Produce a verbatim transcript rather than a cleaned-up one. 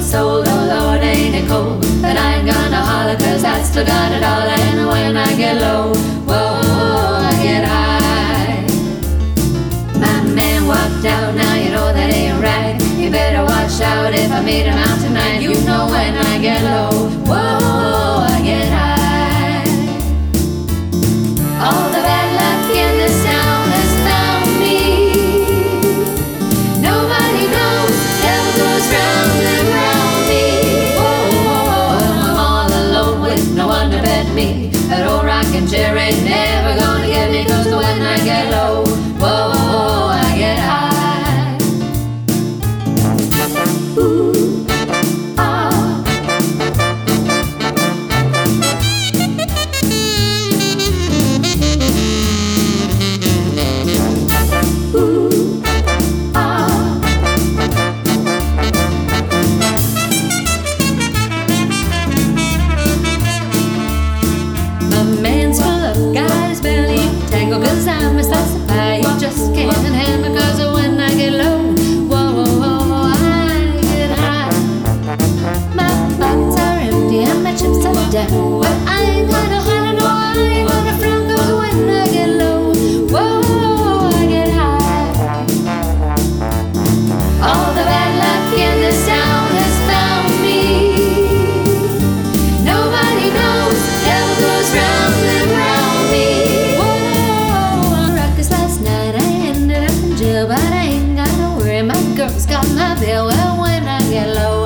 soul. Oh Lord, ain't it cold? But I ain't gonna holler, cause I still got it all. And when I get low, whoa, I get high. My man walked out, now you know that ain't right. You better watch out if I meet him out tonight. You know when I get low, whoa, I get high. All the bad luck in this town has found me. Nobody knows, devil goes round and round me. Whoa, I'm all alone with no one to bet me. That old rocking chair ain't never gonna get me, cause when I get low, whoa, I get high. Ooh, ah. Ooh, ah. My man's full of guys, belly tangle, cause I'm a sassify. You just can't handle, cause when I get low, whoa, whoa, I get high. My pockets are empty and my chips are down, but I ain't gonna holler, no, I ain't gonna frown, cause when I get low, whoa, I get high. All the bad luck in this town has found me. Nobody knows, devil goes round and round me. Whoa, on ruckus last night, I ended up in jail, but I ain't gotta worry, my girl's got my bill. Well, when I get low,